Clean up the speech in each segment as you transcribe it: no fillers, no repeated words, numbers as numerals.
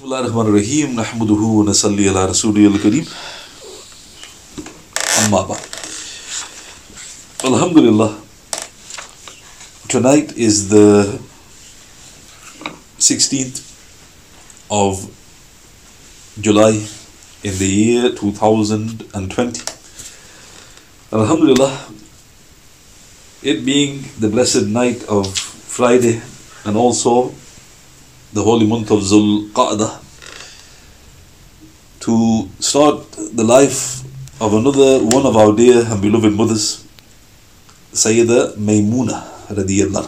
Bismillahirrahmanirrahim. Nahmaduhu wa nasalli ala rasulihil kareem. Amma ba'd. Alhamdulillah. Tonight is the 16th of July in the year 2020. Alhamdulillah, it being the blessed night of Friday and also the holy month of Zul Qa'dah, to start the life of another one of our dear and beloved mothers, Sayyida Maymuna radiyallahu.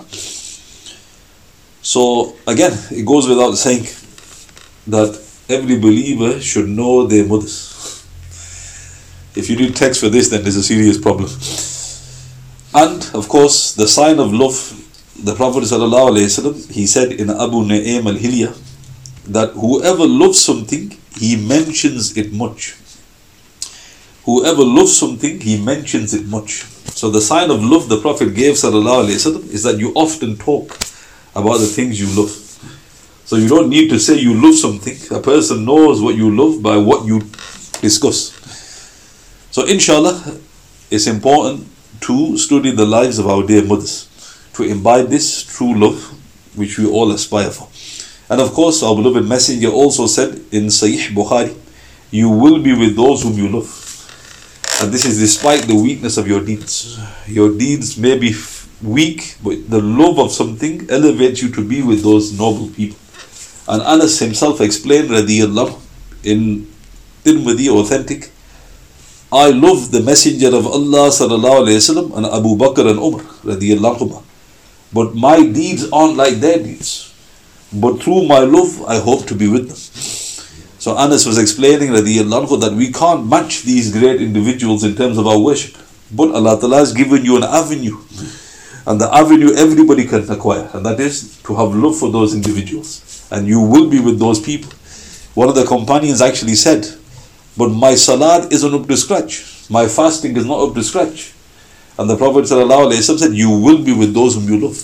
So again, it goes without saying that every believer should know their mothers. If you need text for this, then there's a serious problem. And of course, the sign of love, the Prophet ﷺ, he said in Abu Nu'aym al-Hilya that whoever loves something, he mentions it much. Whoever loves something, he mentions it much. So the sign of love the Prophet gave ﷺ is that you often talk about the things you love. So you don't need to say you love something. A person knows what you love by what you discuss. So inshallah, it's important to study the lives of our dear mothers, to imbibe this true love which we all aspire for. And of course, our beloved Messenger also said in Sahih Bukhari, you will be with those whom you love. And this is despite the weakness of your deeds. Your deeds may be weak, but the love of something elevates you to be with those noble people. And Anas himself explained, radiyallahu, in Tirmidhi authentic, I love the Messenger of Allah sallallahu alayhi wasallam and Abu Bakr and Umar radiyallahu, but my deeds aren't like their deeds. But through my love, I hope to be with them. So Anas was explaining radiyallahu that we can't match these great individuals in terms of our worship. But Allah Ta'ala has given you an avenue. And the avenue everybody can acquire. And that is to have love for those individuals. And you will be with those people. One of the companions actually said, but my salat isn't up to scratch. My fasting is not up to scratch. And the Prophet ﷺ said, you will be with those whom you love.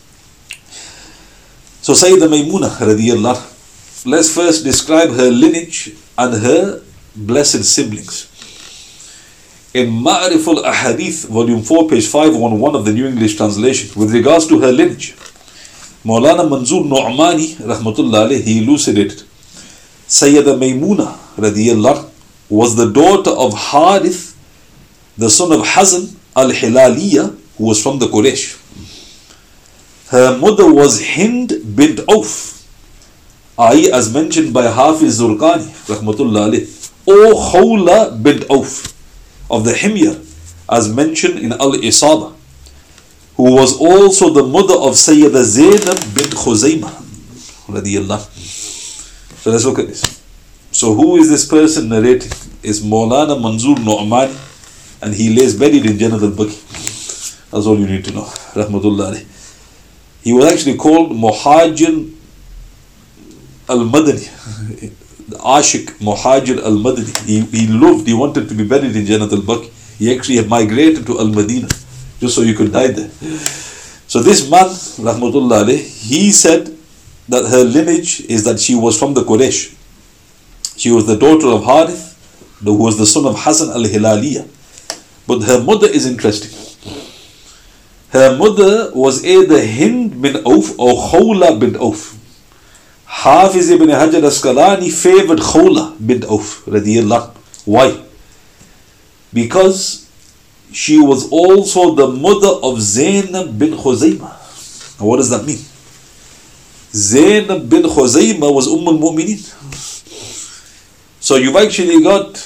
So Sayyida Maymuna radiyallahu, let's first describe her lineage and her blessed siblings. In Ma'arif al-Ahadith, volume 4, page 511 of the New English Translation, with regards to her lineage, Maulana Manzoor Nu'mani rahmatullah alayhi, he elucidated, Sayyida Maymuna radiyallahu was the daughter of Harith, the son of Hazan al-Hilaliya, who was from the Quraysh. Her mother was Hind bint Auf, i.e. as mentioned by Hafiz Zurqani rahmatullah alayhi, or Khawla bint Auf of the Himyar, as mentioned in Al-Isaba, who was also the mother of Sayyida Zainab bint Khuzaymah radiyallahu. So let's look at this. So who is this person narrating? Is Maulana Manzoor Nu'mani, and he lays buried in Jannat al-Baqi. That's all you need to know. Rahmatullah alayhi. He was actually called Muhajir al-Madani, the Ashik Muhajir al-Madani. He loved, he wanted to be buried in Jannat al-Baqi. He actually had migrated to Al-Madinah just so you could die there. So this man, Rahmatullah alayhi, he said that her lineage is that she was from the Quraysh. She was the daughter of Harith, who was the son of Hasan al-Hilaliya. But her mother is interesting. Her mother was either Hind bin Auf or Khawla bin Auf. Hafiz ibn Hajar Asqalani favored Khawla bin Auf radiyallahu. Why? Because she was also the mother of Zainab bin Khuzaymah. Now what does that mean? Zainab bin Khuzaymah was al-Mu'mineen. So you've actually got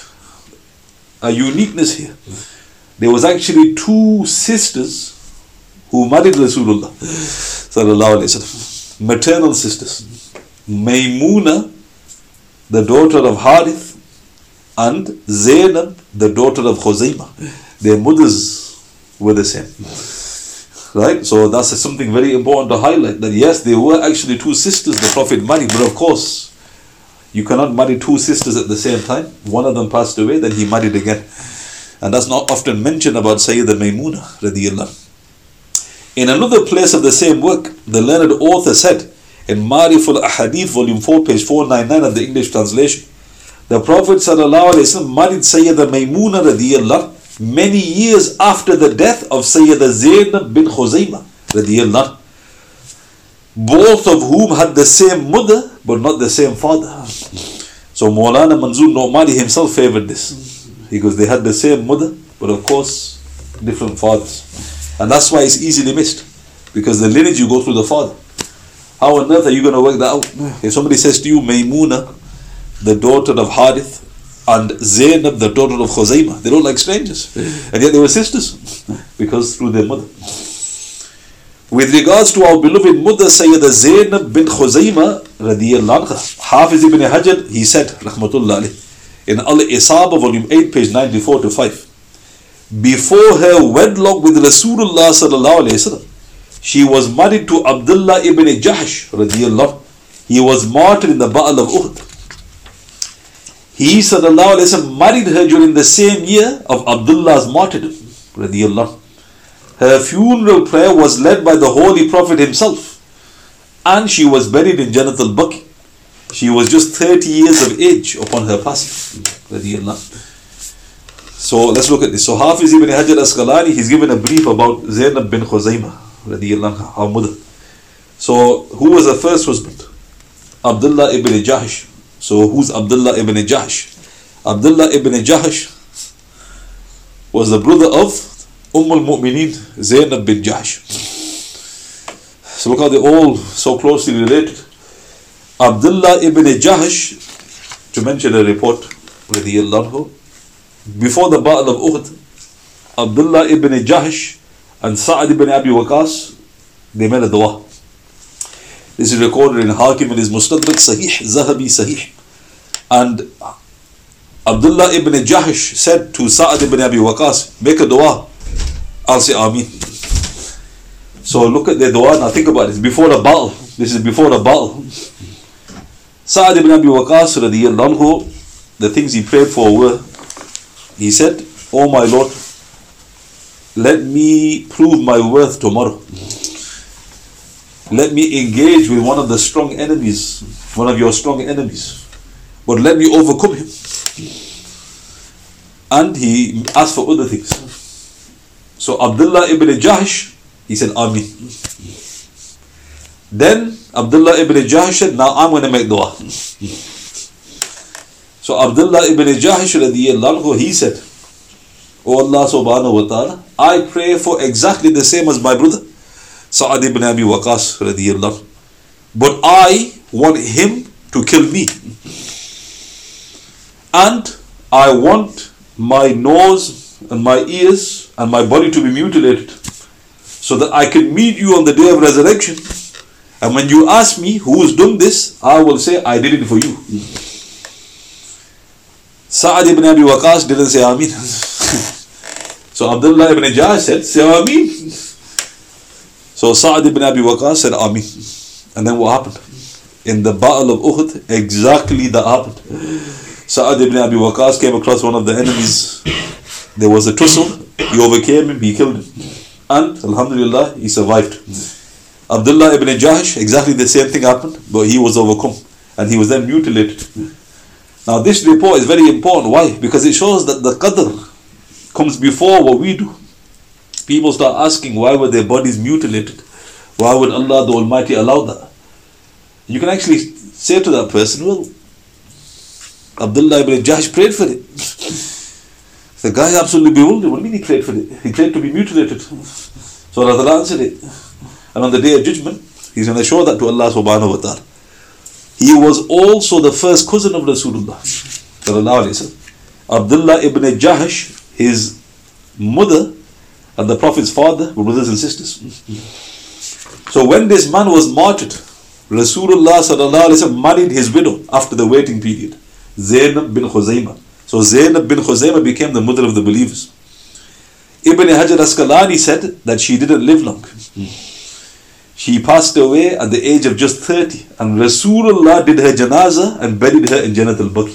a uniqueness here. There was actually two sisters who married Rasulullah sallallahu alaihi wasallam, maternal sisters. Maymuna, the daughter of Harith, and Zainab, the daughter of Khuzaymah. Their mothers were the same. Right? So that's something very important to highlight, that yes, there were actually two sisters the Prophet married, but of course, you cannot marry two sisters at the same time. One of them passed away, then he married again. And that's not often mentioned about Sayyida Maymuna radiyallahu. In another place of the same work, the learned author said, in Ma'riful Ahadith, volume 4, page 499 of the English translation. The Prophet ﷺ married Sayyida Maymuna radiyallahu many years after the death of Sayyida Zainab bin Khuzaymah radiyallahu, both of whom had the same mother but not the same father. So Maulana Manzoor Nomani himself favored this, because they had the same mother but of course different fathers. And that's why it's easily missed, because the lineage you go through the father. How on earth are you going to work that out? If somebody says to you, Maymuna, the daughter of Harith, and Zainab, the daughter of Khuzaymah, they don't like strangers, and yet they were sisters, because through their mother. With regards to our beloved mother Sayyida Zainab bin Khuzaymah radiyallahu anha, Hafiz ibn Hajar, he said, rahmatullah alayh, in Al-Isaba, volume 8, page 94 to 5, before her wedlock with Rasulullah sallallahu alayhi wasallam, she was married to Abdullah ibn Jahsh radiyallahu. He was martyred in the Battle of Uhud. He sallallahu alayhi wasallam married her during the same year of Abdullah's martyrdom radiyallahu. Her funeral prayer was led by the Holy Prophet himself, and she was buried in Jannat al-Baqi. She was just 30 years of age upon her passing radiyallahu. So let's look at this. So Hafiz ibn Hajar Asqalani, he's given a brief about Zainab bin Khuzaymah radiyallahu anha, our mother. So who was her first husband? Abdullah ibn Jahsh. So who's Abdullah ibn Jahsh? Abdullah ibn Jahsh was the brother of al-Mu'mineen Zainab bin Jahsh. So look how they're all so closely related. Abdullah ibn Jahsh, to mention a report, radiyallahu, before the Battle of Uhud, Abdullah ibn Jahsh and Sa'ad ibn Abi Waqas, they made a dua. This is recorded in Hakim in his Mustadrak Sahih, Zahabi Sahih. And Abdullah ibn Jahsh said to Sa'ad ibn Abi Waqas, make a dua, I'll say Ameen. So look at the dua, now think about it. It's before a battle. This is before a battle. Sa'ad ibn Abi Waqas radiyallahu anhu, the things he prayed for were, he said, oh my Lord, let me prove my worth tomorrow. Let me engage with one of the strong enemies, one of your strong enemies, but let me overcome him. And he asked for other things. So Abdullah ibn Jahsh, he said Ameen. Then Abdullah ibn Jahsh said, now I'm going to make dua. So Abdullah ibn Jahsh radiyallahu anhu, he said, oh Allah subhanahu wa ta'ala, I pray for exactly the same as my brother Sa'ad ibn Abi Waqas radiyallahu, but I want him to kill me, and I want my nose and my ears and my body to be mutilated, so that I can meet you on the day of resurrection, and when you ask me who's done this, I will say I did it for you. Sa'ad ibn Abi Waqas didn't say Ameen. So Abdullah ibn Jahsh said, say Ameen. So Sa'ad ibn Abi Waqas said Ameen. And then what happened? In the Battle of Uhud, exactly that happened. Sa'ad ibn Abi Waqas came across one of the enemies. There was a tussle. He overcame him, he killed him. And Alhamdulillah, he survived. Abdullah ibn Jahsh, exactly the same thing happened, but he was overcome. And he was then mutilated. Now this report is very important. Why? Because it shows that the qadr comes before what we do. People start asking, why were their bodies mutilated? Why would Allah the Almighty allow that? You can actually say to that person, well, Abdullah ibn Jahsh prayed for it. The guy absolutely bewildered. What do you mean he prayed for it? He prayed to be mutilated. So Allah answered it. And on the day of judgment, he's going to show that to Allah subhanahu wa ta'ala. He was also the first cousin of Rasulullah sallallahu alayhi wa sallam. Abdullah ibn Jahsh, his mother and the Prophet's father were brothers and sisters. So when this man was martyred, Rasulullah sallallahu alayhi wa sallam married his widow after the waiting period, Zainab bin Khuzaymah. So Zainab bin Khuzaymah became the mother of the believers. Ibn Hajar Asqalani said that she didn't live long. She passed away at the age of just 30, and Rasulullah did her janazah and buried her in Jannat al-Baqi.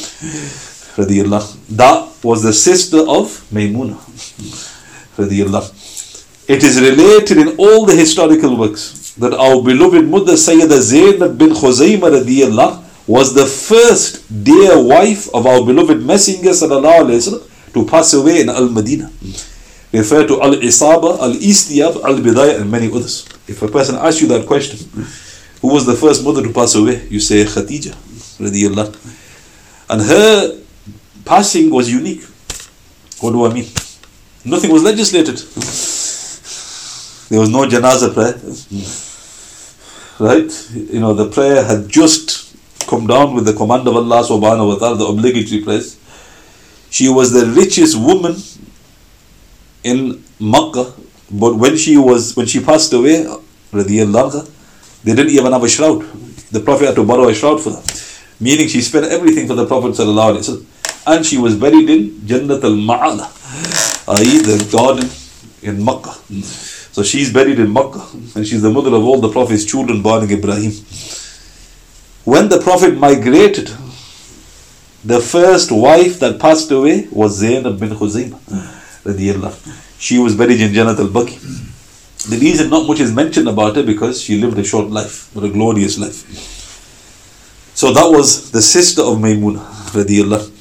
That was the sister of Maymuna. It is related in all the historical works that our beloved mother Sayyida Zainab bin Khuzaymah radiyallahu was the first dear wife of our beloved Messenger sallallahu alayhi wa sallam to pass away in Al-Madinah. Refer to Al-Isaba, Al-Istiyab, Al-Bidayah and many others. If a person asks you that question, who was the first mother to pass away? You say Khadija radiyallahu. And her passing was unique. What do I mean? Nothing was legislated. There was no janazah prayer. Right? The prayer had just come down with the command of Allah subhanahu wa ta'ala, the obligatory prayers. She was the richest woman in Makkah, but when she passed away, radiyallahu, they didn't even have a shroud. The Prophet had to borrow a shroud for that. Meaning she spent everything for the Prophet sallallahu alaihi wasallam. And she was buried in Jannat al-Ma'ala, i.e. the garden in Makkah. So she's buried in Makkah, and she's the mother of all the Prophet's children born in Ibrahim. When the Prophet migrated, the first wife that passed away was Zainab bin Khuzaymah radiyallahu. She was buried in Jannat al-Baqi. The reason not much is mentioned about her because she lived a short life, but a glorious life. So that was the sister of Maymuna radiyallahu.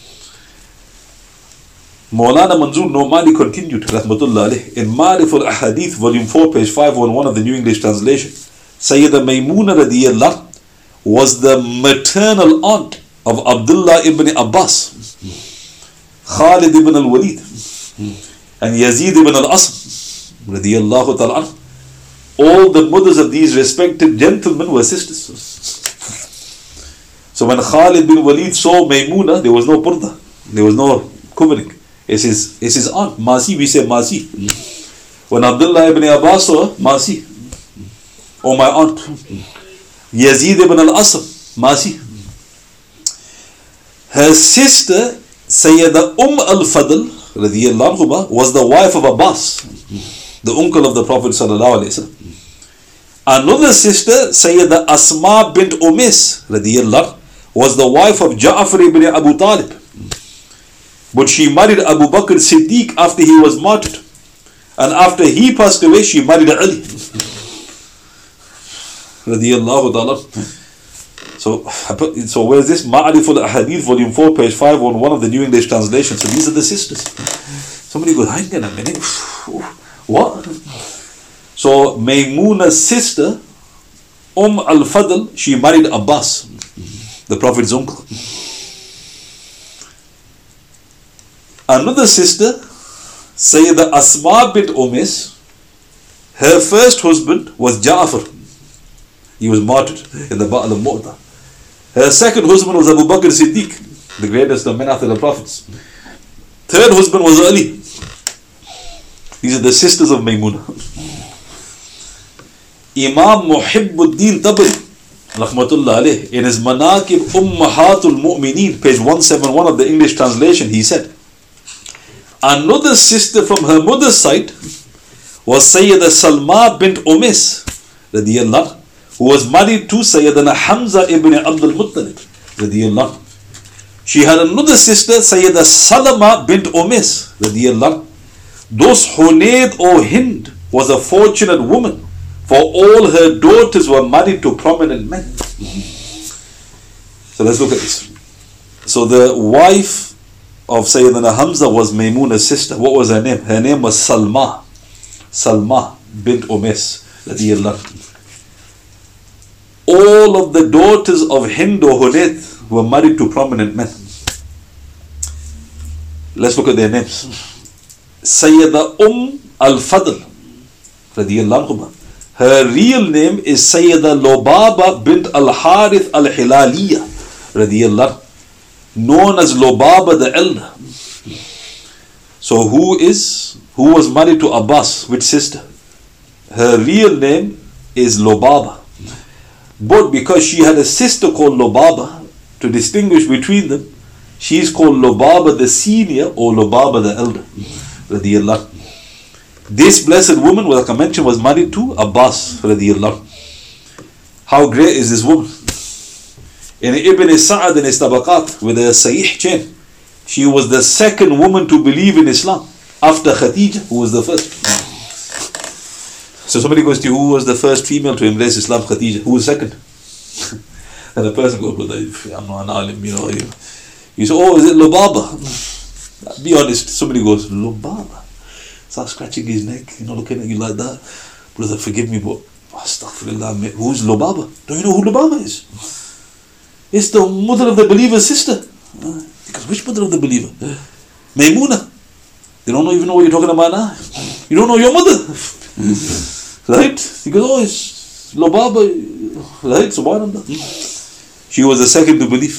Maulana Manzoor Nomani continued rahmatullah alayh in Ma'arif al-Ahadith volume 4 page 511 of the New English Translation. Sayyida Maymuna radiyallahu was the maternal aunt of Abdullah ibn Abbas, Khalid ibn al-Walid and Yazid ibn al-Asam radiyallahu ta'ala. All the mothers of these respected gentlemen were sisters. So when Khalid bin Walid saw Maymuna, there was no purda, there was no covering. It's his aunt, Masi, we say Masi. When Abdullah ibn Abbas saw Masi, oh my aunt. Yazid ibn al-Asam, Masi. Her sister, Sayyida al-Fadl, radiyallahu anha, was the wife of Abbas, the uncle of the Prophet sallallahu alaihi wasallam. Another sister, Sayyida Asma bint Umis, radiyallahu, was the wife of Ja'far ibn Abu Talib. But she married Abu Bakr Siddiq after he was martyred. And after he passed away, she married Ali radiyallahu ta'ala. So where's this? Ma'arif al-Ahadith volume 4 page 511 of the New English Translation. So these are the sisters. Somebody goes, hang on a minute, what? So Maymuna's sister al-Fadl, she married Abbas, the Prophet's uncle. Another sister, Sayyida Asma bint Umis, her first husband was Ja'far. He was martyred in the Battle of Mu'tah. Her second husband was Abu Bakr Siddiq, the greatest of men after the Prophets. Third husband was Ali. These are the sisters of Maymuna. Imam Muhibbuddin Tabari, rahmatullah alayh, in his Manaqib Ummahatul Mu'mineen, page 171 of the English translation, he said, another sister from her mother's side was Sayyida Salma bint Umis, radiyallahu, who was married to Sayyidina Hamza ibn Abdul Muttalib, radiyallahu. She had another sister, Sayyida Salama bint Umis, radiyallahu. Thus Hunayd or Hind was a fortunate woman, for all her daughters were married to prominent men. So let's look at this. So the wife of Sayyidina Hamza was Maymuna's sister. What was her name? Her name was Salma. Salma bint Umis, radiyallahu. All of the daughters of Hind or Hunayd were married to prominent men. Let's look at their names. Sayyida al-Fadl, radiyallahu. Her real name is Sayyida Lubaba bint al-Harith al-Hilaliya, radiyallahu, known as Lubaba the elder. So who was married to Abbas? Which sister? Her real name is Lubaba. But because she had a sister called Lubaba, to distinguish between them, she is called Lubaba the senior or Lubaba the elder, radiyallahu. This blessed woman, like I mentioned, was married to Abbas, radiyallahu. How great is this woman? In Ibn Sa'ad in his Tabaqat, with a Sahih chain, she was the second woman to believe in Islam after Khadija, who was the first. So somebody goes to you, who was the first female to embrace Islam? Khadija. Who was second? And the person goes, brother, I'm not an alim, you know. You say, oh, is it Lubaba? Be honest. Somebody goes, Lubaba? Start scratching his neck, you know, looking at you like that. Brother, forgive me, but astaghfirullah, mate, who's Lubaba? Don't you know who Lubaba is? It's the mother of the believer's sister. Because which mother of the believer? Maymuna. They don't even know what you're talking about now. You don't know your mother. Right? He goes, oh, it's Lubaba. Right? Subhanallah. She was the second to believe.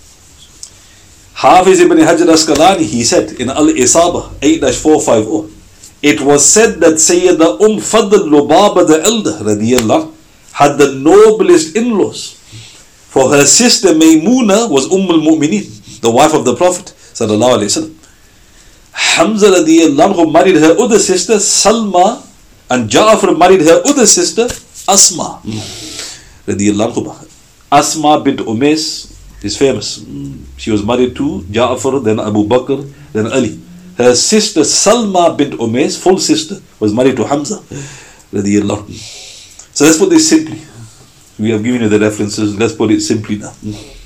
Hafiz ibn Hajar Asqalani, he said in Al-Isaba 8-450, it was said that Sayyida Fadl Lubaba the elder radiyallahu had the noblest in-laws. For her sister Maymuna was al-Mu'mineen, the wife of the Prophet sallallahu alaihi wasallam. Hamza radiyallahu married her other sister Salma, and Ja'far married her other sister Asma radiyallahu. Asma bint Umays is famous. She was married to Ja'far, then Abu Bakr, then Ali. Her sister Salma bint Umays, full sister, was married to Hamza radiyallahu. So let's put this simply. We have given you the references. Let's put it simply now.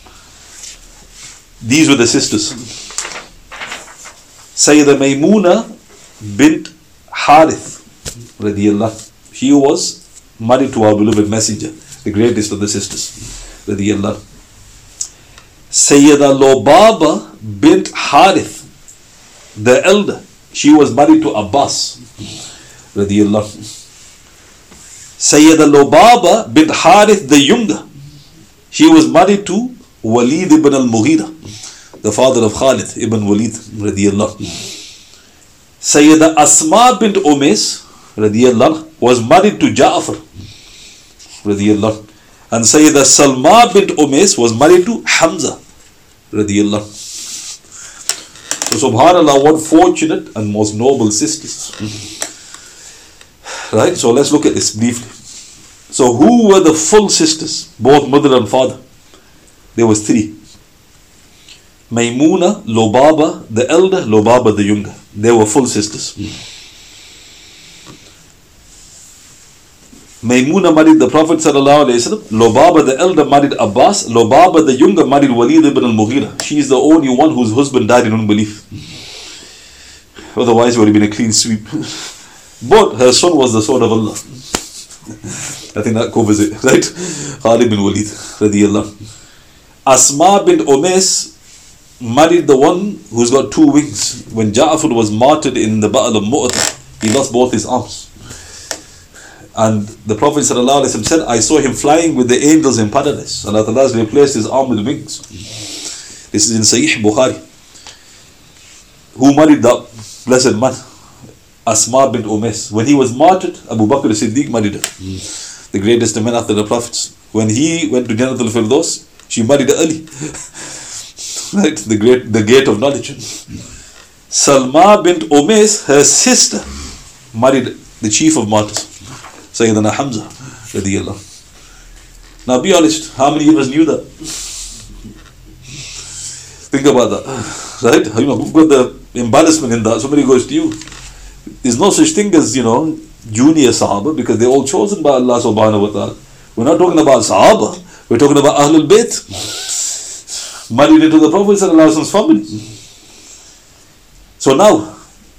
These were the sisters. Sayyida Maymuna bint Harith radiyallahu. She was married to our beloved messenger, the greatest of the sisters radiyallahu. Sayyida Lubaba bint Harith, the elder, she was married to Abbas radiyallahu. Sayyida Lubaba bint Harith the younger, she was married to Walid ibn al-Mughira, the father of Khalid ibn Walid radiyallahu. Sayyida Asma bint Umays radiyallahu was married to Ja'far radiyallahu. And Sayyida Salma bint Umays was married to Hamza radiyallahu. So subhanallah, what fortunate and most noble sisters. Right? So let's look at this briefly. So who were the full sisters, both mother and father? There was three. Maymuna, Lubaba the elder, Lubaba the younger. They were full sisters. Maymuna married the Prophet ﷺ. Lubaba the elder married Abbas. Lubaba the younger married Walid ibn al-Mughira. She is the only one whose husband died in unbelief. Otherwise it would have been a clean sweep. But her son was the son of Allah. I think that covers it, right? Khalid bin Walid radiyallahu. Asma bint Umays married the one who's got two wings. When Ja'far was martyred in the Battle of Mu'tah, he lost both his arms. And the Prophet ﷺ said, I saw him flying with the angels in paradise. Allah Ta'ala has replaced his arm with wings. This is in Sahih Bukhari. Who married that blessed man? Asma bint Umays. When he was martyred, Abu Bakr as-Siddiq married her. The greatest men after the Prophets. When he went to Jannatul Firdaus, she married Ali. Right? The gate of knowledge. Salma bint Umays, her sister, married the chief of martyrs, Sayyidina Hamza radiyallahu. Now be honest, how many of us knew that? Think about that. Right? You know, we've got the embarrassment in that. Somebody goes to you. There's no such thing as, junior Sahaba, because they're all chosen by Allah subhanahu wa ta'ala. We're not talking about Sahaba, we're talking about Ahlul Bayt, married into the Prophet ﷺ's family. So now,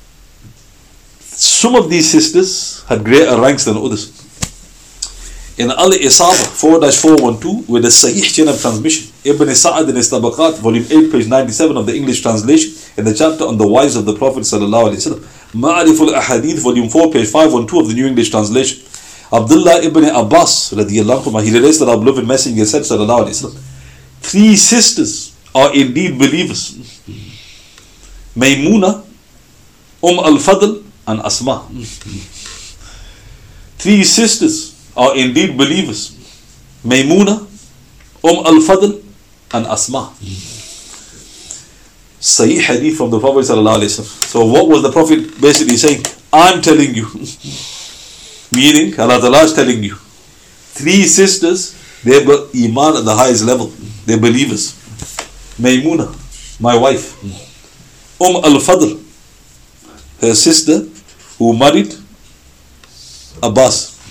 some of these sisters had greater ranks than others. In Al-Isaba 4-412, with the Sahih chain of transmission, Ibn Sa'ad in his Tabaqat, volume 8, page 97 of the English translation, in the chapter on the wives of the Prophet ﷺ, Ma'ariful Ahadith, volume 4, page 512 of the New English translation, Abdullah ibn Abbas radiyallahu anhu, he relates that our beloved messenger said sallallahu alaihi wasallam, three sisters are indeed believers: Maymuna, al-Fadl, and Asma. Three sisters are indeed believers: Maymuna, al-Fadl, and Asma. Sahih hadith from the Prophet sallallahu alaihi wasallam. So what was the Prophet basically saying? I'm telling you, meaning Allah Ta'ala is telling you, three sisters, they've got iman at the highest level. They're believers. Maymuna, my wife. Al-Fadl, her sister, who married Abbas.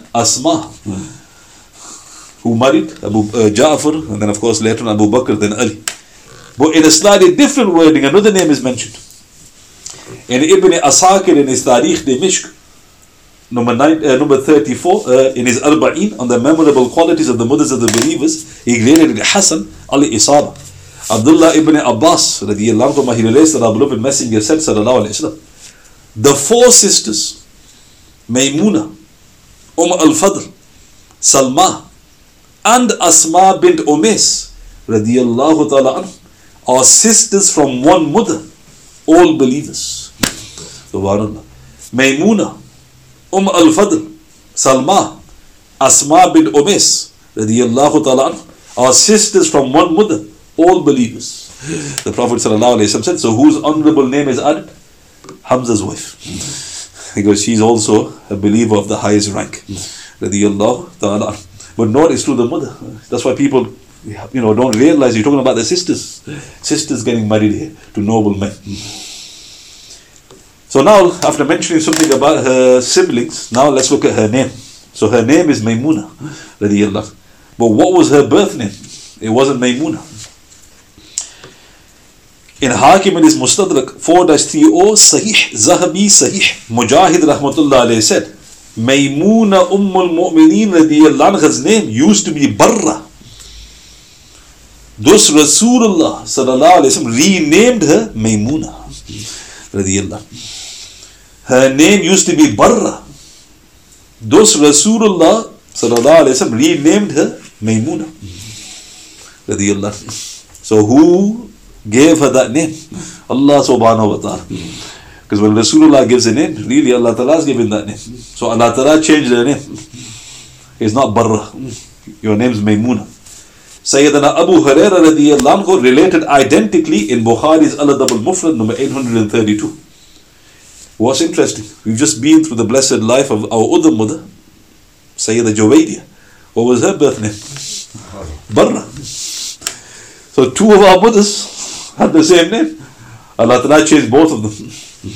Asma, who married Abu Ja'far, and then of course later on Abu Bakr, then Ali. But in a slightly different wording, another name is mentioned. In Ibn Asakir in his Tarikh Dimishq, number 34, in his Arba'in, on the memorable qualities of the mothers of the believers, he graded Hassan al-Isaba. Abdullah ibn Abbas, radiyallahu anhu, he relates that our beloved messenger said, sallallahu alayhi wa sallam, the four sisters, Maymuna, al-Fadl, Salma, and Asma bint Umays, radiyallahu ta'ala anhu, are sisters from one mother, all believers. Subhanallah. Maymuna, al-Fadl, Salma, Asma bint Umays, radiyallahu ta'ala anhu, are sisters from one mother, all believers. The Prophet sallallahu alayhi wa sallam said, so whose honorable name is added? Hamza's wife. Because she's also a believer of the highest rank. Radiyallahu ta'ala anhu. But not is through the mother. That's why people, don't realize you're talking about the sisters. Sisters getting married here to noble men. So now, after mentioning something about her siblings, now let's look at her name. So her name is Maymuna, radiyallahu. But what was her birth name? It wasn't Maymuna. In Hakim in his Mustadrak 4-30 Sahih, Zahabi Sahih, Mujahid rahmatullah alayhi said, Maymuna Ummul Mu'mineen radiyallahu anha's name used to be Barra. Thus Rasulullah sallallahu alayhi wa sallam renamed her Maymuna radiyallahu. Her name used to be Barra. Thus Rasulullah sallallahu alayhi wa sallam renamed her Maymuna radiyallahu. So who gave her that name? Allah subhanahu wa ta'ala. Because when Rasulullah gives a name, really Allah ta'ala is giving that name. So Allah ta'ala changed her name. It's not Barra. Your name is Maymuna. Sayyidina Abu Hurairah radiyallahu anhu related identically in Bukhari's Al-Adab al-Mufrad number 832. What's interesting, we've just been through the blessed life of our other mother, Sayyidah Juwaydiyah. What was her birth name? Barra. So two of our mothers had the same name. Allah Ta'ala changed both of them.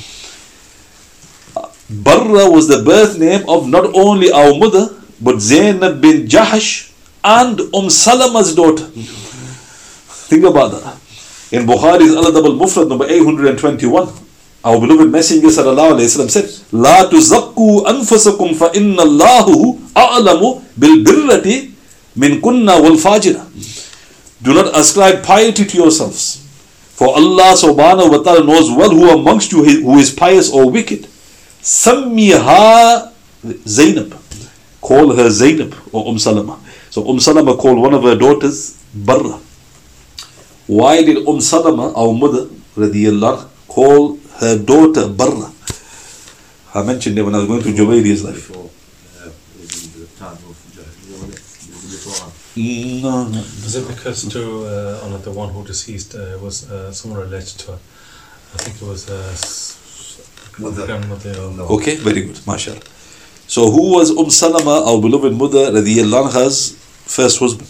Barra was the birth name of not only our mother, but Zainab bin Jahash and Salama's daughter. Think about that. In Bukhari's Al-Adab al-Mufrad number 821, our beloved Messenger sallallahu alayhi wa sallam said, La tuzakku anfusakum fa inna Allahu a'lamu bil birrati min kunna wal fajira. Do not ascribe piety to yourselves, for Allah subhanahu wa ta'ala knows well who amongst you who is pious or wicked. Sammiha Zainab. Call her Zainab or Salama. So Salama called one of her daughters Barra. Why did Salama, our mother, radiyallahu, call her daughter Barra? I mentioned it when I was going through Juwayriyah's life. No. Is it because the one who deceased was someone related to her? I think it was grandmother. Okay, very good, mashallah. So who was Salama, our beloved mother, radiyallahu anha's first husband?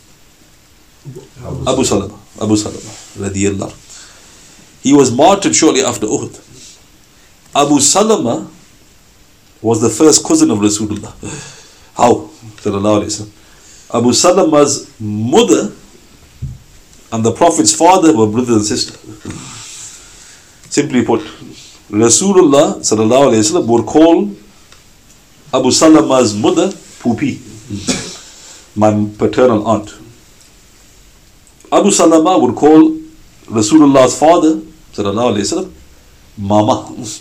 Abu Salama, radiyallahu. He was martyred shortly after Uhud. Abu Salama was the first cousin of Rasulullah. How? Sallallahu alayhi wa sallam. Abu Salama's mother and the Prophet's father were brother and sister. Simply put, Rasulullah sallallahu alayhi wa sallam would call Abu Salama's mother Pupi, my paternal aunt. Abu Salama would call Rasulullah's father sallallahu alayhi wa sallam Mama.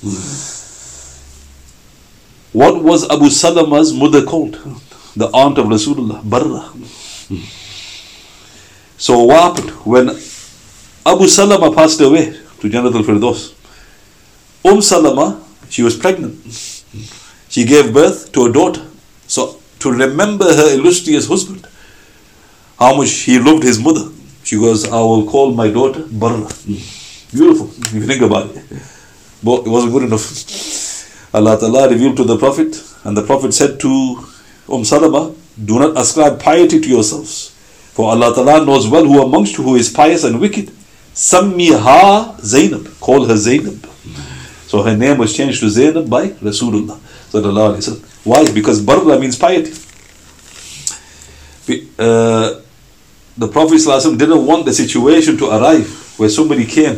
What was Abu Salama's mother called? The aunt of Rasulullah, Barra. So what happened? When Abu Salama passed away to Jannatul Firdaus, Salama, she was pregnant. She gave birth to a daughter. So to remember her illustrious husband, how much he loved his mother, she goes, I will call my daughter Barra. Beautiful, if you think about it. But it wasn't good enough. Allah Ta'ala revealed to the Prophet, and the Prophet said to Salama, do not ascribe piety to yourselves, for Allah Ta'ala knows well who amongst you who is pious and wicked. Sammiha Zainab. Call her Zainab. So her name was changed to Zainab by Rasulullah sallallahu alaihi wasallam. Why? Because barra means piety. The Prophet ﷺ didn't want the situation to arrive where somebody came,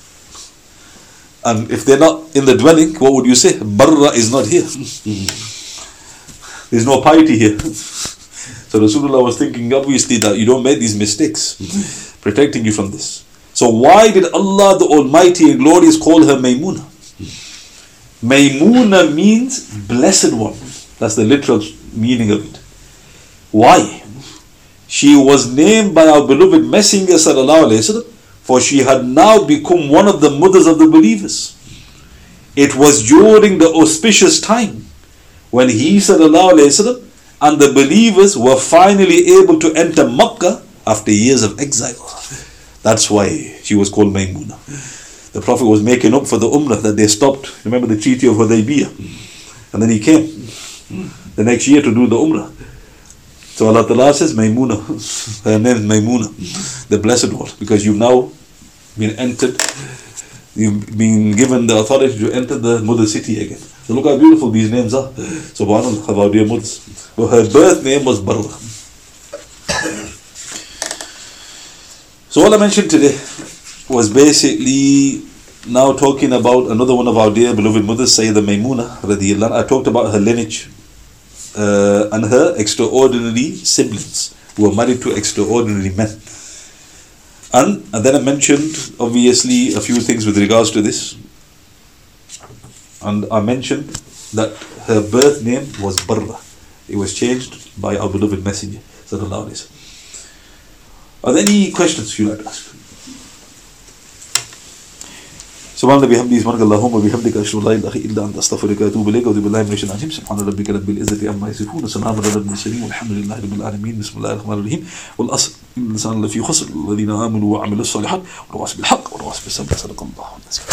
and if they're not in the dwelling, what would you say? Barra is not here. There's no piety here. So Rasulullah was thinking obviously that you don't make these mistakes, protecting you from this. So why did Allah the Almighty and Glorious call her Maymuna? Maymuna means blessed one. That's the literal meaning of it. Why? She was named by our beloved Messenger sallallahu alaihi wasallam, for she had now become one of the mothers of the believers. It was during the auspicious time when he sallallahu alaihi wasallam and the believers were finally able to enter Makkah after years of exile. That's why she was called Maymuna. The Prophet was making up for the Umrah that they stopped. Remember the Treaty of Hudaybiyah? And then he came the next year to do the Umrah. So Allah Ta'ala says Maymuna. Her name is Maymuna, the Blessed One, because you've now been entered, you've been given the authority to enter the mother city again. So look how beautiful these names are. SubhanAllah, of our dear mothers. Well, her birth name was Barra. So all I mentioned today was basically now talking about another one of our dear beloved mothers, Sayyidah Maymuna radiyallahu anha. I talked about her lineage and her extraordinary siblings who were married to extraordinary men. And then I mentioned obviously a few things with regards to this. And I mentioned that her birth name was Barra. It was changed by our beloved Messenger sallallahu alaihi wasallam. Are there any questions you'd like to ask? سبحان الله بحمده سبحانك اللهم وبحمدك أشهد أن لا إله إلا أنت أستغفرك وأتوب إليك وأعوذ بالله من الشيطان الرجيم سبحان ربك رب العزة عما يصفون وسلام على المرسلين والحمد لله رب العالمين بسم الله الرحمن الرحيم والأصل إن الإنسان لفي خسر الذين آمنوا وعملوا الصالحات والتواصوا بالحق والتواصوا بالصبر صدق الله.